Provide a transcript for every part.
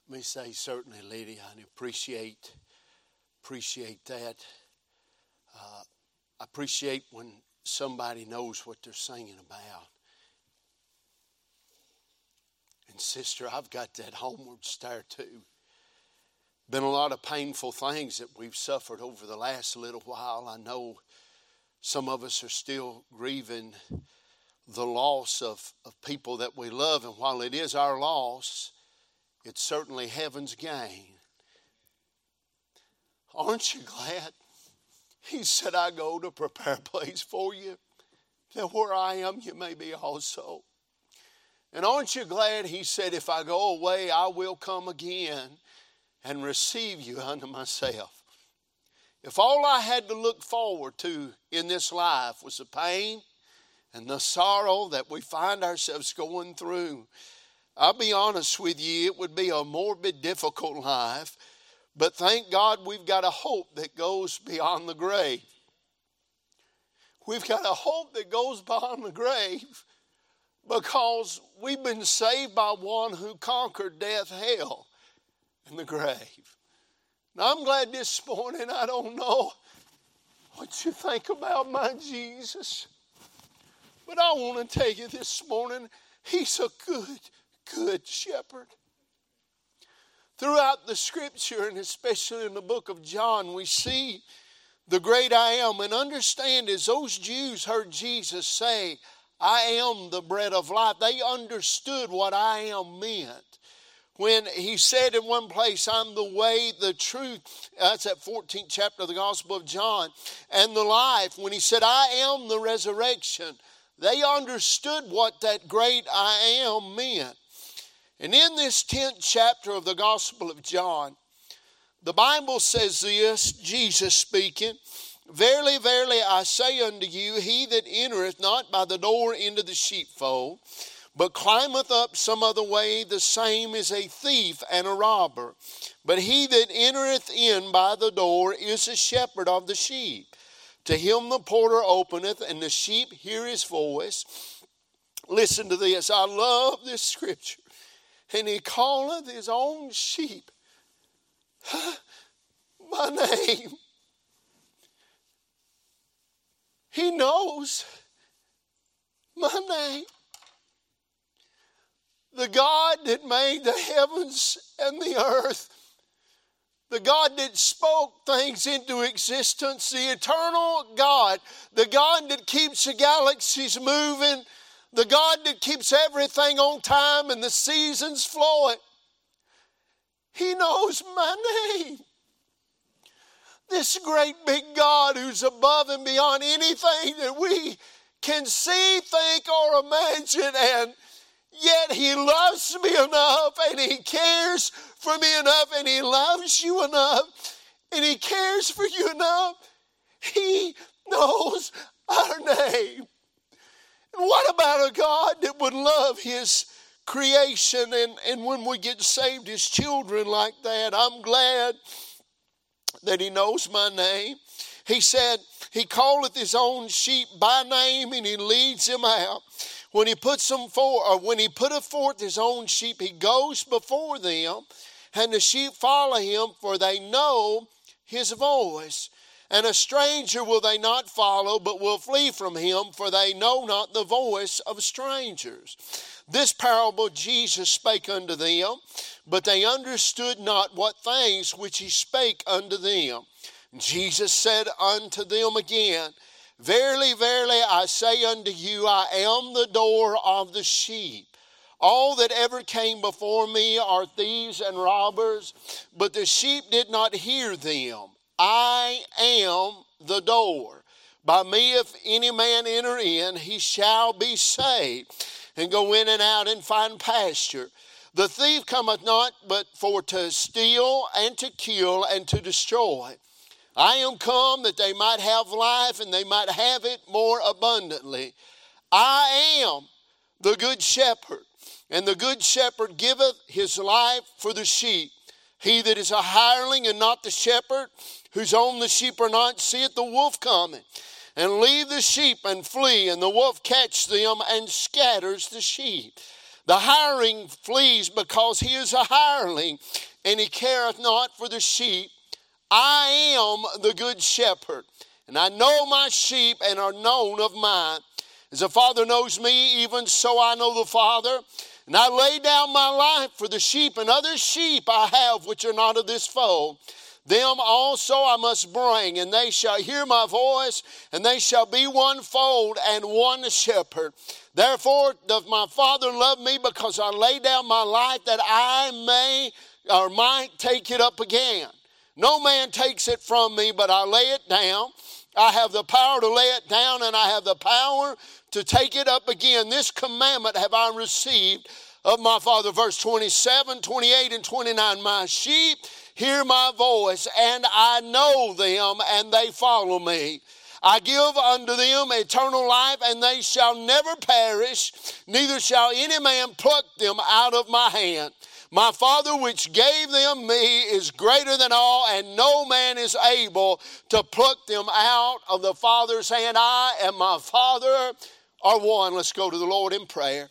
Let me say certainly, Lydia, I appreciate that. I appreciate when somebody knows what they're singing about. And sister, I've got that homeward stare too. Been a lot of painful things that we've suffered over the last little while. I know some of us are still grieving the loss of people that we love. And while it is our loss, it's certainly heaven's gain. Aren't you glad? He said, I go to prepare a place for you, that where I am you may be also. And aren't you glad he said, if I go away, I will come again and receive you unto myself. If all I had to look forward to in this life was the pain and the sorrow that we find ourselves going through, I'll be honest with you, it would be a morbid, difficult life. But thank God we've got a hope that goes beyond the grave. We've got a hope that goes beyond the grave because we've been saved by one who conquered death, hell, and the grave. Now I'm glad this morning, I don't know what you think about my Jesus, but I want to tell you this morning, he's a good shepherd. Throughout the scripture, and especially in the book of John, we see the great I am. And understand, as those Jews heard Jesus say, I am the bread of life, they understood what I am meant. When he said in one place, I'm the way, the truth, that's that 14th chapter of the Gospel of John, and the life. When he said, I am the resurrection, they understood what that great I am meant. And in this 10th chapter of the Gospel of John, the Bible says this, Jesus speaking, Verily, verily, I say unto you, he that entereth not by the door into the sheepfold, but climbeth up some other way, the same is a thief and a robber. But he that entereth in by the door is a shepherd of the sheep. To him the porter openeth, and the sheep hear his voice. Listen to this, I love this scripture. And he calleth his own sheep by name. He knows my name. The God that made the heavens and the earth, the God that spoke things into existence, the eternal God, the God that keeps the galaxies moving, the God that keeps everything on time and the seasons flowing. He knows my name. This great big God who's above and beyond anything that we can see, think, or imagine. And yet he loves me enough, and he cares for me enough, and he loves you enough, and he cares for you enough. He knows our name. And what about a God that would love his creation and when we get saved, his children like that? I'm glad that he knows my name. He said he calleth his own sheep by name and he leads them out. When he puts them forth, or when he putteth forth his own sheep, he goes before them, and the sheep follow him, for they know his voice. And a stranger will they not follow, but will flee from him, for they know not the voice of strangers. This parable Jesus spake unto them, but they understood not what things which he spake unto them. Jesus said unto them again, Verily, verily, I say unto you, I am the door of the sheep. All that ever came before me are thieves and robbers, but the sheep did not hear them. I am the door. By me, if any man enter in, he shall be saved, and go in and out and find pasture. The thief cometh not but for to steal and to kill and to destroy. I am come that they might have life, and they might have it more abundantly. I am the good shepherd, and the good shepherd giveth his life for the sheep. He that is a hireling and not the shepherd, whose own the sheep are not, seeth the wolf coming, and leave the sheep and flee, and the wolf catch them and scatters the sheep. The hireling flees because he is a hireling, and he careth not for the sheep. I am the good shepherd, and I know my sheep and are known of mine. As the Father knows me, even so I know the Father. And I lay down my life for the sheep, and other sheep I have which are not of this fold. Them also I must bring, and they shall hear my voice, and they shall be one fold and one shepherd. Therefore doth my Father love me, because I lay down my life that I may or might take it up again. No man takes it from me, but I lay it down. I have the power to lay it down, and I have the power to take it up again. This commandment have I received of my Father. Verse 27, 28, and 29. My sheep hear my voice, and I know them, and they follow me. I give unto them eternal life, and they shall never perish, neither shall any man pluck them out of my hand. My Father which gave them me is greater than all, and no man is able to pluck them out of the Father's hand. I and my Father are one. Let's go to the Lord in prayer.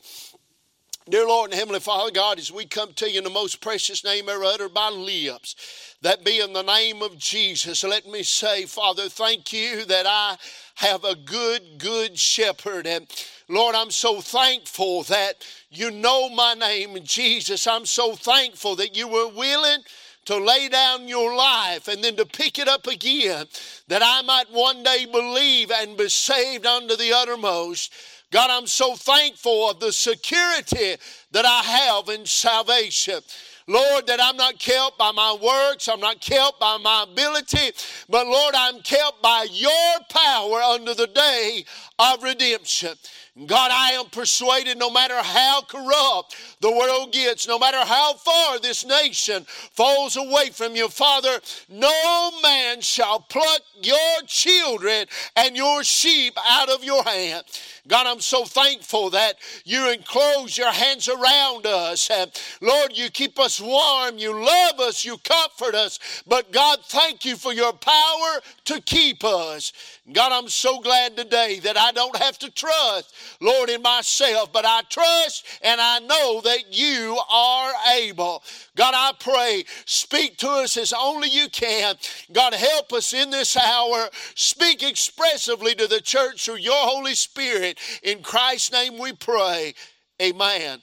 Dear Lord and Heavenly Father God, as we come to you in the most precious name ever uttered by lips, that be in the name of Jesus, let me say, Father, thank you that I have a good shepherd. And Lord, I'm so thankful that you know my name, Jesus. I'm so thankful that you were willing to lay down your life and then to pick it up again, that I might one day believe and be saved unto the uttermost. God, I'm so thankful of the security that I have in salvation. Lord, that I'm not kept by my works, I'm not kept by my ability, but Lord, I'm kept by your power unto the day of redemption. God, I am persuaded no matter how corrupt the world gets, no matter how far this nation falls away from you, Father, no man shall pluck your children and your sheep out of your hand. God, I'm so thankful that you enclose your hands around us. And Lord, you keep us warm, you love us, you comfort us. But God, thank you for your power to keep us. God, I'm so glad today that I don't have to trust, Lord, in myself, but I trust and I know that you are able. God, I pray, speak to us as only you can. God, help us in this hour. Speak expressively to the church through your Holy Spirit. In Christ's name we pray. Amen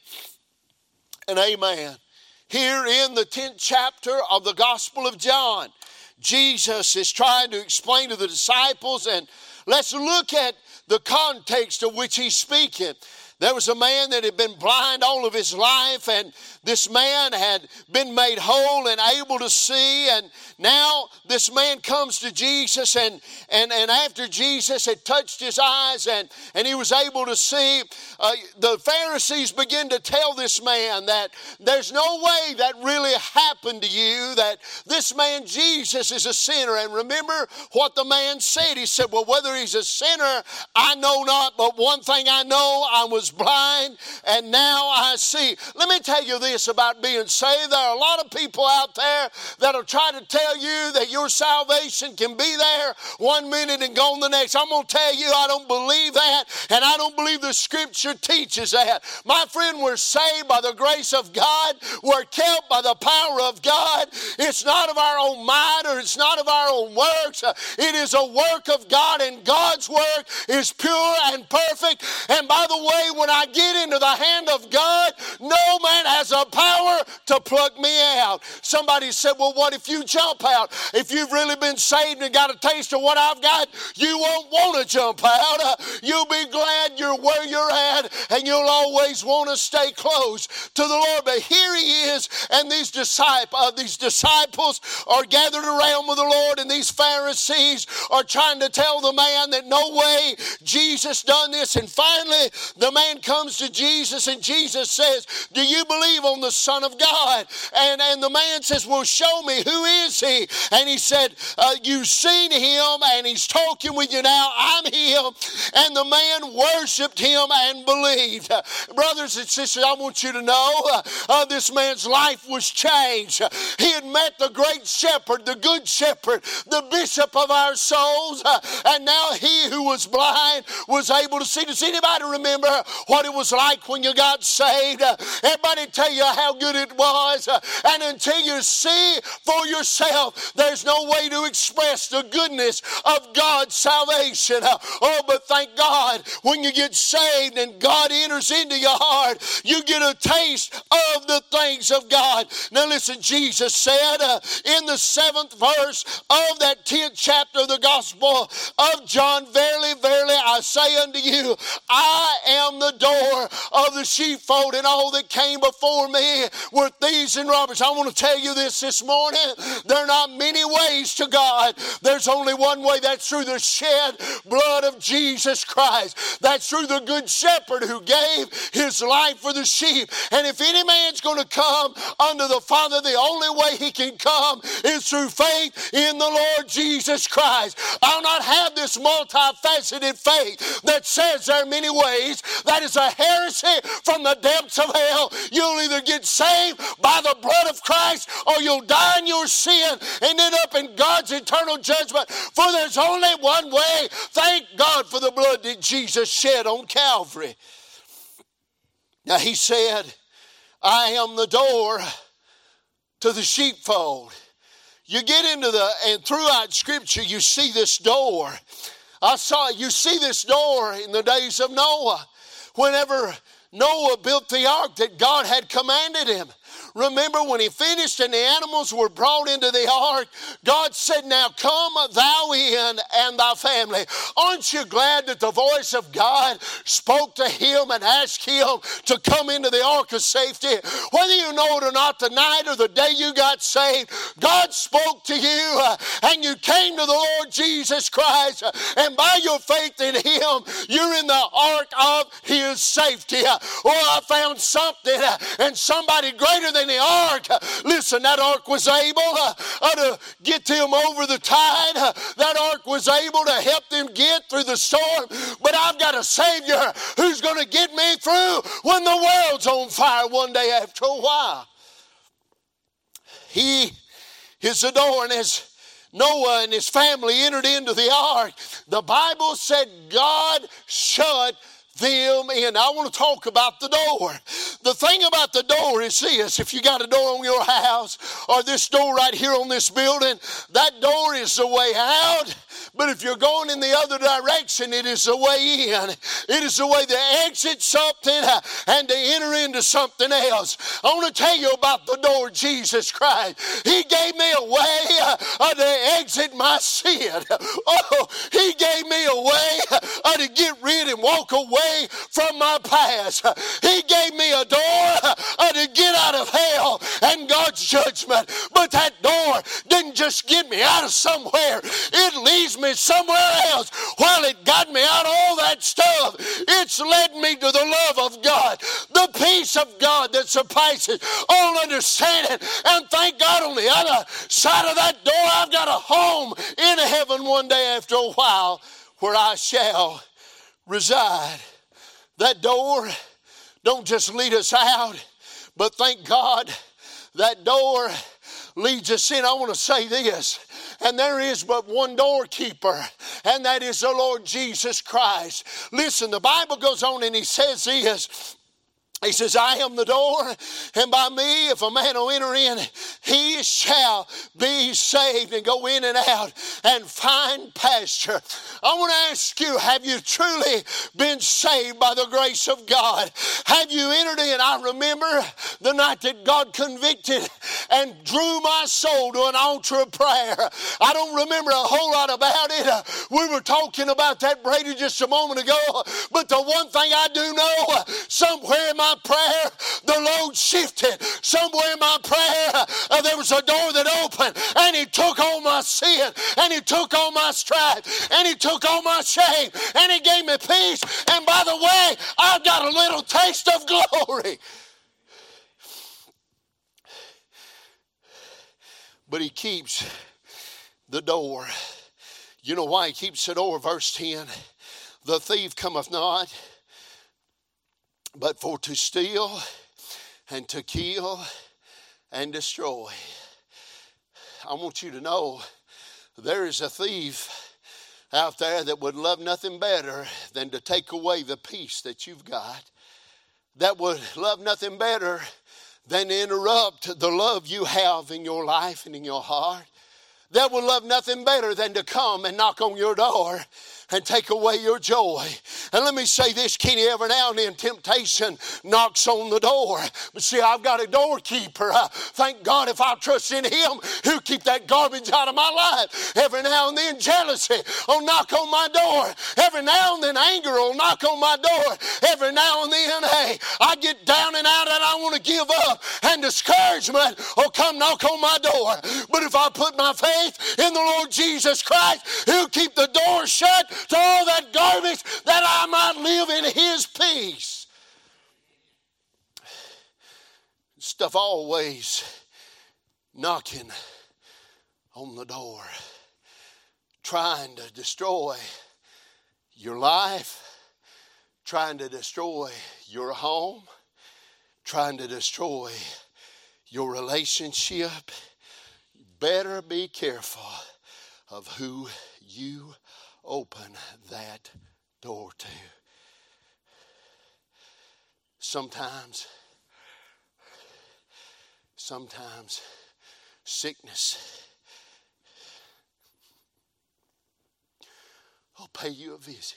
and amen. Here in the 10th chapter of the Gospel of John, Jesus is trying to explain to the disciples, and let's look at the context of which he's speaking. There was a man that had been blind all of his life, and this man had been made whole and able to see, and now this man comes to Jesus, and after Jesus had touched his eyes and he was able to see, the Pharisees begin to tell this man that there's no way that really happened to you, that this man Jesus is a sinner. And remember what the man said. He said, well, whether he's a sinner, I know not, but one thing I know, I was blind and now I see. Let me tell you this about being saved. There are a lot of people out there that'll try to tell you that your salvation can be there one minute and gone the next. I'm going to tell you, I don't believe that, and I don't believe the Scripture teaches that. My friend, we're saved by the grace of God. We're kept by the power of God. It's not of our own might, or it's not of our own works. It is a work of God, and God's work is pure and perfect. And by the way, when I get into the hand of God, no man has a power to pluck me out. Somebody said, well, what if you jump out? If you've really been saved and got a taste of what I've got, you won't want to jump out. You'll be glad you're where you're at, and you'll always want to stay close to the Lord. But here he is, and these disciples are gathered around with the Lord, and these Pharisees are trying to tell the man that no way Jesus done this. And finally, the man comes to Jesus, and Jesus says, do you believe on the Son of God? And the man says, well, show me, who is he? And he said, you've seen him, and he's talking with you now. I'm him. And the man worshiped him and believed. Brothers and sisters, I want you to know this man's life was changed. He had met the great shepherd, the good shepherd, the bishop of our souls, and now he who was blind was able to see. Does anybody remember what it was like when you got saved. Everybody tell you how good it was. And until you see for yourself, there's no way to express the goodness of God's salvation. Oh, but thank God, when you get saved and God enters into your heart, you get a taste of the things of God. Now listen, Jesus said in the 7th verse of that 10th chapter of the Gospel of John, verily, verily, I say unto you, I am the door of the sheepfold, and all that came before me were thieves and robbers. I want to tell you this morning. There are not many ways to God. There's only one way. That's through the shed blood of Jesus Christ. That's through the good shepherd who gave his life for the sheep. And if any man's going to come unto the Father, the only way he can come is through faith in the Lord Jesus Christ. I'll not have this multifaceted faith that says there are many ways. That is a heresy from the depths of hell. You'll either get saved by the blood of Christ or you'll die in your sin and end up in God's eternal judgment. For there's only one way. Thank God for the blood that Jesus shed on Calvary. Now he said, I am the door to the sheepfold. You get into and throughout Scripture you see this door. You see this door in the days of Noah. Whenever Noah built the ark that God had commanded him. Remember when he finished and the animals were brought into the ark, God said, now come thou in and thy family. Aren't you glad that the voice of God spoke to him and asked him to come into the ark of safety? Whether you know it or not, the night or the day you got saved, God spoke to you and you came to the Lord Jesus Christ, and by your faith in him, you're in the ark of his safety. I found something and somebody greater than the ark. Listen, that ark was able to get them over the tide. That ark was able to help them get through the storm. But I've got a Savior who's going to get me through when the world's on fire one day after a while. He is the door, and as Noah and his family entered into the ark, the Bible said God shut them in. I want to talk about the door. The thing about the door is this: if you got a door on your house or this door right here on this building, that door is the way out. But if you're going in the other direction, it is the way in. It is the way to exit something and to enter into something else. I want to tell you about the door, Jesus Christ. He gave me a way to exit my sin. Oh, He gave me a way to get rid and walk away from my past. He gave me a door to get out of hell and God's judgment. But that door didn't just get me out of somewhere. It leads me somewhere else. While it got me out of all that stuff, it's led me to the love of God, the peace of God that surpasses all understanding. And thank God on the other side of that door, I've got a home in heaven one day after a while where I shall reside. That door don't just lead us out, but thank God that door leads us in. I want to say this: and there is but one doorkeeper, and that is the Lord Jesus Christ. Listen, the Bible goes on and he says this. He says, I am the door, and by me, if a man will enter in, he shall be saved and go in and out and find pasture. I want to ask you, have you truly been saved by the grace of God? Have you entered in? I remember the night that God convicted and drew my soul to an altar of prayer. I don't remember a whole lot about it. We were talking about that, Brady, just a moment ago. But the one thing I do know, somewhere in my prayer, the load shifted. Somewhere in my prayer, there was a door that opened, and He took on my sin, and He took on my strife, and He took on my shame, and He gave me peace. And by the way, I've got a little taste of glory. But He keeps the door. You know why He keeps the door? Verse 10, the thief cometh not but for to steal and to kill and destroy. I want you to know there is a thief out there that would love nothing better than to take away the peace that you've got, that would love nothing better than to interrupt the love you have in your life and in your heart, that would love nothing better than to come and knock on your door and take away your joy. And let me say this, Kenny, every now and then temptation knocks on the door. But see, I've got a doorkeeper. Thank God if I trust in Him, He'll keep that garbage out of my life. Every now and then jealousy will knock on my door. Every now and then anger will knock on my door. Every now and then, hey, I get down and out and I want to give up. And discouragement will come knock on my door. But if I put my faith in the Lord Jesus Christ, He'll keep the door shut to all that garbage that I might live in His peace. Stuff always knocking on the door, trying to destroy your life, trying to destroy your home, trying to destroy your relationship. You better be careful of who you open that door to. Sometimes sickness will pay you a visit.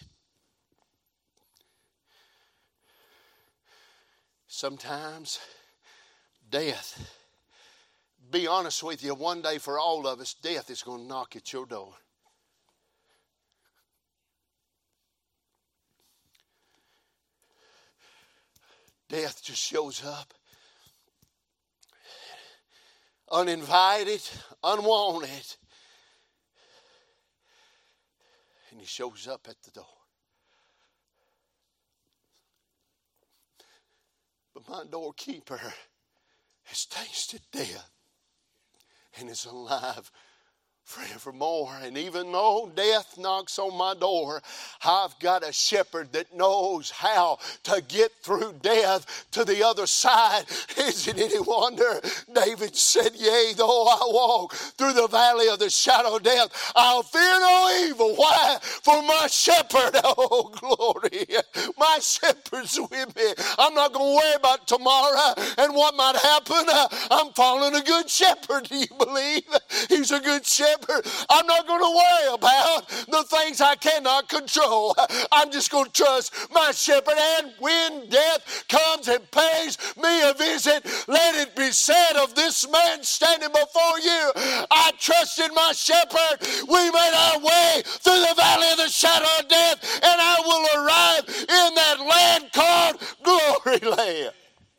Sometimes death. Be honest with you, one day for all of us, death is going to knock at your door. Death just shows up, uninvited, unwanted, and he shows up at the door. But my doorkeeper has tasted death and is alive forevermore. And even though death knocks on my door, I've got a shepherd that knows how to get through death to the other side. Is it any wonder David said, yea, though I walk through the valley of the shadow of death, I'll fear no evil. Why? For my shepherd, oh glory, my shepherd's with me. I'm not going to worry about tomorrow and what might happen. I'm following a good shepherd. Do you believe? He's a good shepherd. I'm not going to worry about the things I cannot control. I'm just going to trust my shepherd. And when death comes and pays me a visit, let it be said of this man standing before you, I trusted my shepherd. We made our way through the valley of the shadow of death, and I will arrive in that land called Glory Land.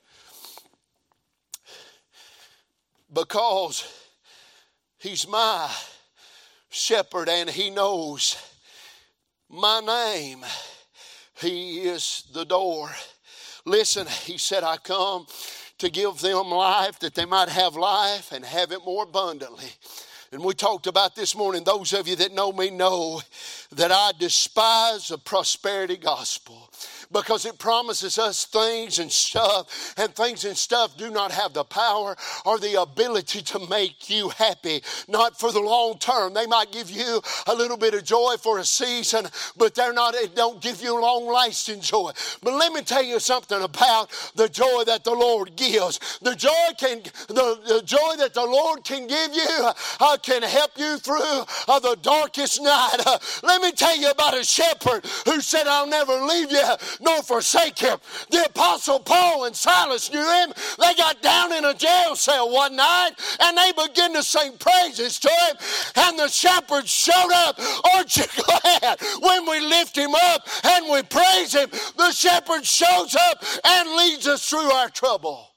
Because He's my shepherd and He knows my name. He is the door. Listen, He said, I come to give them life that they might have life and have it more abundantly. And we talked about this morning, those of you that know me know that I despise the prosperity gospel, because it promises us things and stuff do not have the power or the ability to make you happy, not for the long term. They might give you a little bit of joy for a season, but it don't give you long lasting joy. But let me tell you something about the joy that the Lord gives. The joy that the Lord can give you can help you through the darkest night. Let me tell you about a shepherd who said, I'll never leave you nor forsake him. The Apostle Paul and Silas knew him. They got down in a jail cell one night and they began to sing praises to him, and the shepherd showed up. Aren't you glad when we lift him up and we praise him, the shepherd shows up and leads us through our trouble?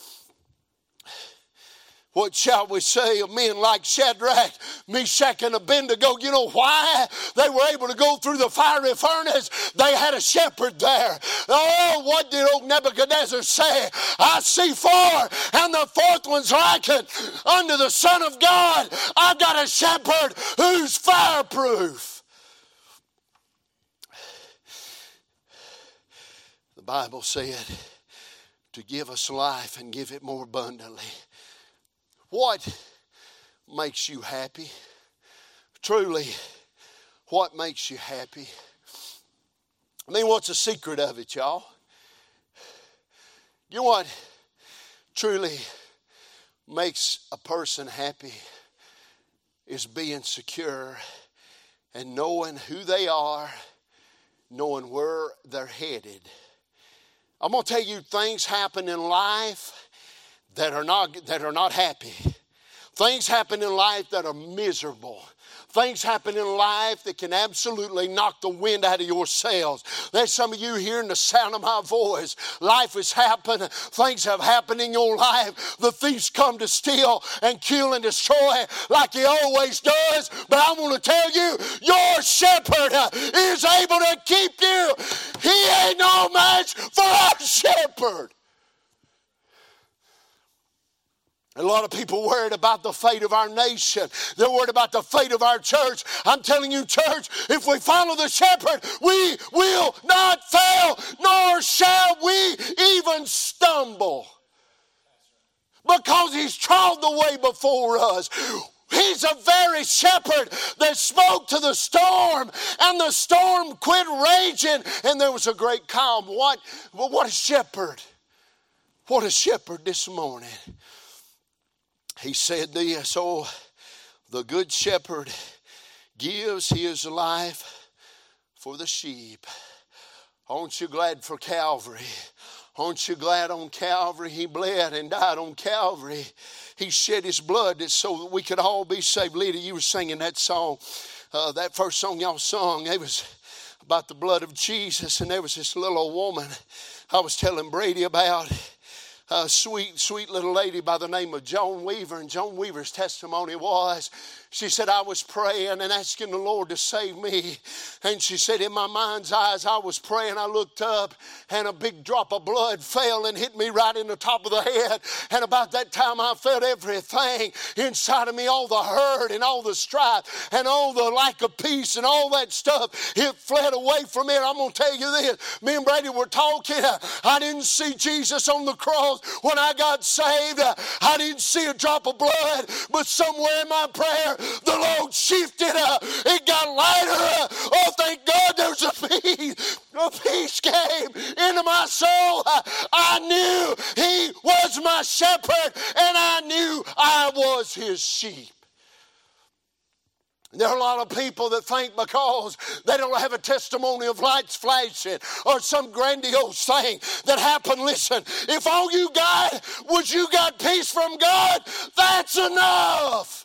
What shall we say of men like Shadrach, Meshach, and Abednego? You know why they were able to go through the fiery furnace? They had a shepherd there. Oh, what did old Nebuchadnezzar say? I see four, and the fourth one's likened unto the Son of God. I've got a shepherd who's fireproof. The Bible said to give us life and give it more abundantly. What makes you happy? Truly, what makes you happy? I mean, what's the secret of it, y'all? You know what truly makes a person happy is being secure and knowing who they are, knowing where they're headed. I'm going to tell you, things happen in life that are not happy. Things happen in life that are miserable. Things happen in life that can absolutely knock the wind out of your sails. There's some of you hearing the sound of my voice. Life has happened. Things have happened in your life. The thief's come to steal and kill and destroy like he always does. But I want to tell you, your shepherd is able to keep you. He ain't no match for our shepherd. A lot of people worried about the fate of our nation. They're worried about the fate of our church. I'm telling you, church, if we follow the shepherd, we will not fail, nor shall we even stumble. Because he's trod the way before us. He's a very shepherd that spoke to the storm, and the storm quit raging, and there was a great calm. What a shepherd. What a shepherd this morning. He said this, oh, the good shepherd gives his life for the sheep. Aren't you glad for Calvary? Aren't you glad on Calvary he bled and died on Calvary? He shed his blood so that we could all be saved. Lydia, you were singing that song. That first song y'all sung, it was about the blood of Jesus. And there was this little old woman I was telling Brady about. A sweet little lady by the name of Joan Weaver. And Joan Weaver's testimony was, she said, I was praying and asking the Lord to save me. And she said, in my mind's eyes, I was praying. I looked up and a big drop of blood fell and hit me right in the top of the head. And about that time, I felt everything inside of me, all the hurt and all the strife and all the lack of peace and all that stuff. It fled away from me. And I'm going to tell you this. Me and Brady were talking. I didn't see Jesus on the cross when I got saved. I didn't see a drop of blood. But somewhere in my prayer, the Lord shifted. It got lighter. Oh, thank God there's a peace. A peace came into my soul. I knew he was my shepherd, and I knew I was his sheep. There are a lot of people that think because they don't have a testimony of lights flashing or some grandiose thing that happened. Listen, if all you got was you got peace from God, that's enough.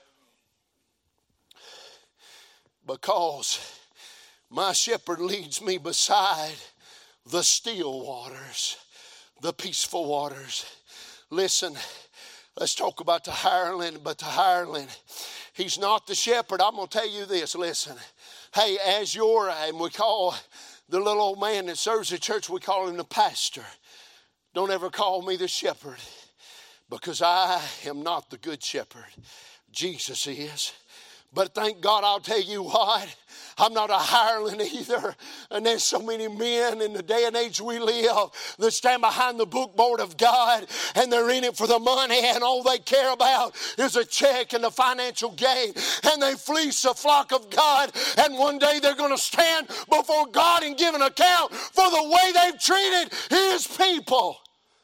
Because my shepherd leads me beside the still waters, the peaceful waters. Listen, let's talk about the hireling, but the hireling, he's not the shepherd. I'm going to tell you this, listen. Hey, and we call the little old man that serves the church, we call him the pastor. Don't ever call me the shepherd, because I am not the good shepherd. Jesus is. But thank God, I'll tell you what, I'm not a hireling either. And there's so many men in the day and age we live that stand behind the bookboard of God, and they're in it for the money, and all they care about is a check and the financial gain. And they fleece the flock of God, and one day they're going to stand before God and give an account for the way they've treated his people.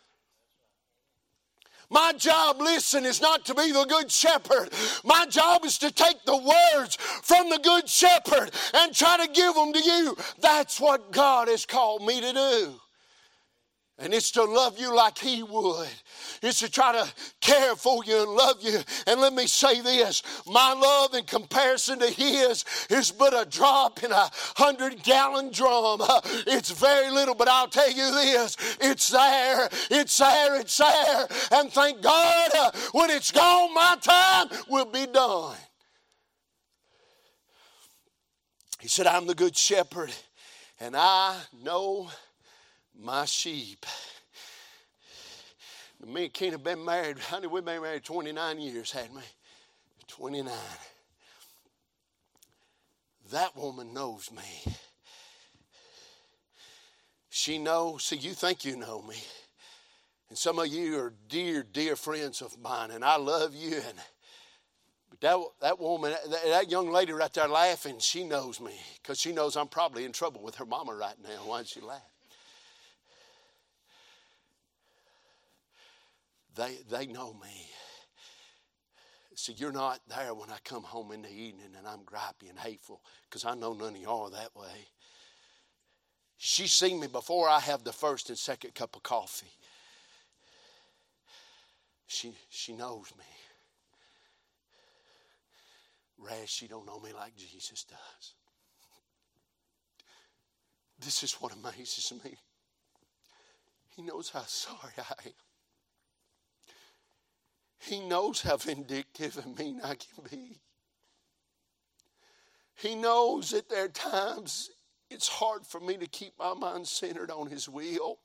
My job, listen, is not to be the good shepherd. My job is to take the words from the good shepherd and try to give them to you. That's what God has called me to do. And it's to love you like he would. It's to try to care for you and love you. And let me say this, my love in comparison to his is but a drop in a 100-gallon drum. It's very little, but I'll tell you this, it's there, it's there, it's there. And thank God, when it's gone, my time will be done. He said, I'm the good shepherd, and I know my sheep. Me and Keena have been married, honey, we've been married 29 years, hadn't we? 29. That woman knows me. She knows, see, you think you know me. And some of you are dear, dear friends of mine, and I love you. That woman, that young lady right there laughing, she knows me because she knows I'm probably in trouble with her mama right now. Why did she laugh? They know me. See, you're not there when I come home in the evening and I'm gripey and hateful because I know none of y'all are that way. She's seen me before I have the first and second cup of coffee. She knows me. Raz, she don't know me like Jesus does. This is what amazes me. He knows how sorry I am. He knows how vindictive and mean I can be. He knows that there are times it's hard for me to keep my mind centered on His will.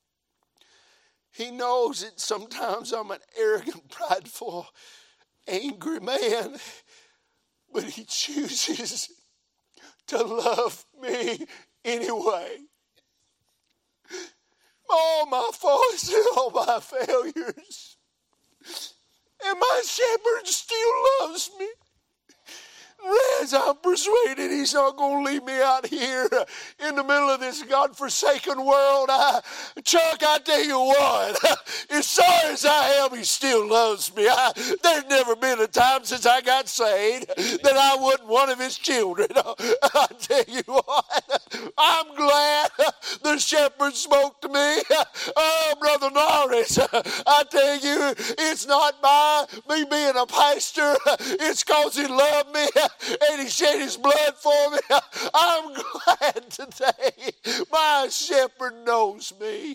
He knows that sometimes I'm an arrogant, prideful, angry man. But He chooses to love me anyway. All my faults and all my failures. And my shepherd still loves me. Raz, I'm persuaded He's not going to leave me out here in the middle of this God-forsaken world. Chuck, I tell you what, as sorry as I am, He still loves me. There's never been a time since I got saved that I wasn't one of His children. I tell you what, I'm glad the shepherd spoke to me. Oh, Brother Norris, I tell you, it's not by me being a pastor. It's because He loved me. And He shed His blood for me. I'm glad today my shepherd knows me.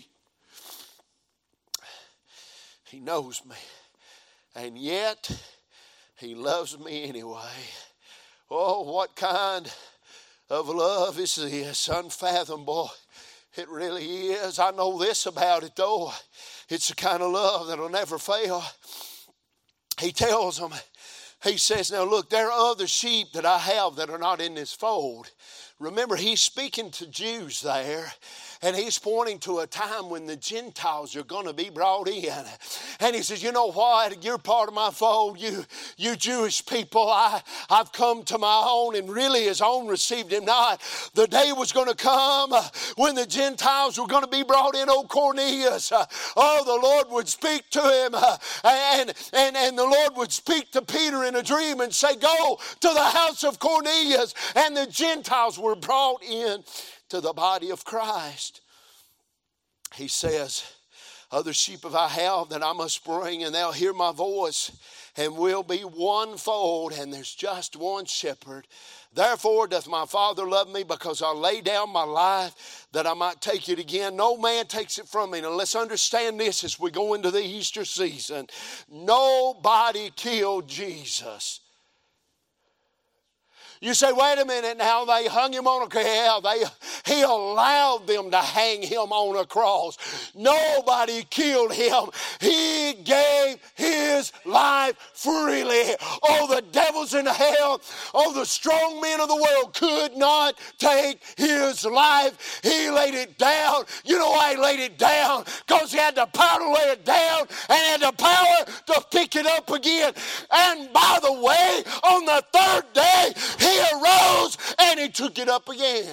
He knows me. And yet He loves me anyway. Oh, what kind of love is this? Unfathomable. It really is. I know this about it though. It's the kind of love that'll never fail. He tells them, He says, now look, there are other sheep that I have that are not in this fold. Remember, He's speaking to Jews there. And He's pointing to a time when the Gentiles are going to be brought in. And He says, you know what? You're part of my fold. You Jewish people, I've come to my own, and really His own received Him not. The day was going to come when the Gentiles were going to be brought in. Oh, Cornelius. Oh, the Lord would speak to him. And the Lord would speak to Peter in a dream and say, go to the house of Cornelius. And the Gentiles were brought in to the body of Christ. He says, other sheep have I have that I must bring, and they'll hear my voice, and will be one fold, and there's just one shepherd. Therefore doth my Father love me, because I lay down my life that I might take it again. No man takes it from me. Now let's understand this as we go into the Easter season. Nobody killed Jesus. You say, wait a minute now, they hung Him on a cross. Yeah, He allowed them to hang Him on a cross. Nobody killed Him. He gave His life freely. Oh, the devils in hell, oh, the strong men of the world could not take His life. He laid it down. You know why He laid it down? Because He had the power to lay it down and had the power to pick it up again. And by the way, on the third day, He arose and He took it up again.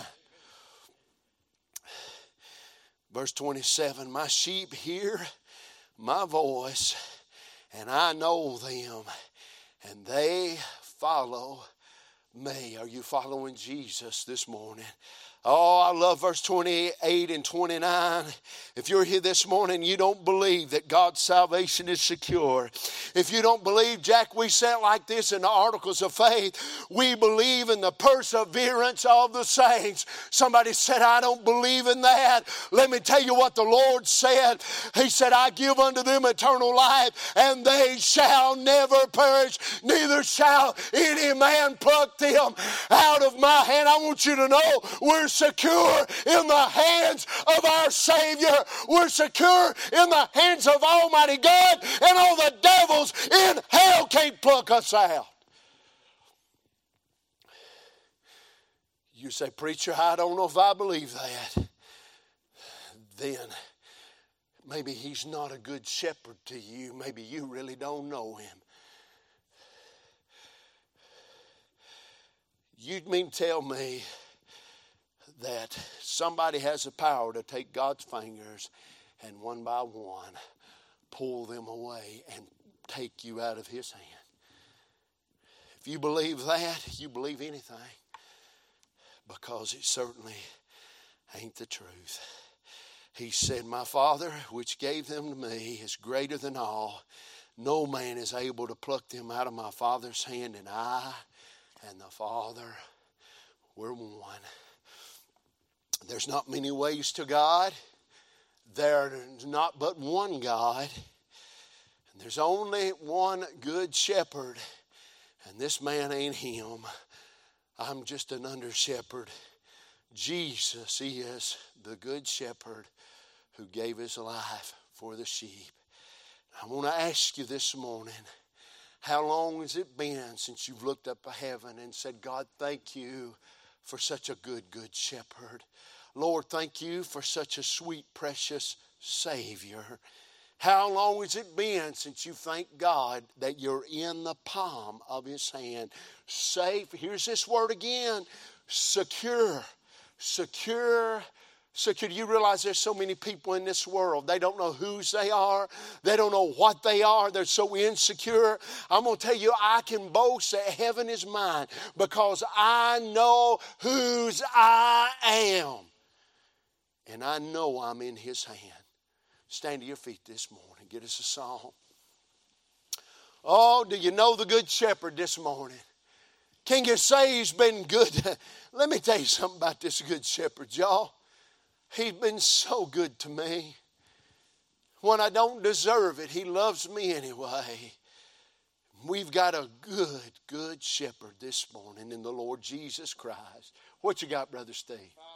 Verse 27, my sheep hear my voice, and I know them, and they follow me. Are you following Jesus this morning? Oh, I love verse 28 and 29. If you're here this morning, you don't believe that God's salvation is secure. If you don't believe, Jack, we say it like this in the Articles of Faith. We believe in the perseverance of the saints. Somebody said, I don't believe in that. Let me tell you what the Lord said. He said, I give unto them eternal life, and they shall never perish, neither shall any man pluck them out of my hand. I want you to know we're secure in the hands of our Savior. We're secure in the hands of Almighty God, and all the devils in hell can't pluck us out. You say, preacher, I don't know if I believe that. Then maybe He's not a good shepherd to you. Maybe you really don't know Him. You mean tell me that somebody has the power to take God's fingers and one by one pull them away and take you out of His hand? If you believe that, you believe anything, because it certainly ain't the truth. He said, my Father, which gave them to me, is greater than all. No man is able to pluck them out of my Father's hand, and I and the Father, we're one. There's not many ways to God. There's not but one God. And there's only one good shepherd. And this man ain't him. I'm just an under shepherd. Jesus is the good shepherd who gave his life for the sheep. I want to ask you this morning, how long has it been since you've looked up to heaven and said, God, thank you for such a good shepherd. Lord, thank you for such a sweet, precious Savior. How long has it been since you thanked God that you're in the palm of His hand? Safe, here's this word again, secure. Secure. Do you realize there's so many people in this world? They don't know whose they are. They don't know what they are. They're so insecure. I'm going to tell you, I can boast that heaven is mine because I know whose I am. And I know I'm in His hand. Stand to your feet this morning. Get us a song. Oh, do you know the Good Shepherd this morning? Can you say He's been good? Let me tell you something about this Good Shepherd, y'all. He's been so good to me. When I don't deserve it, He loves me anyway. We've got a good shepherd this morning in the Lord Jesus Christ. What you got, Brother Steve?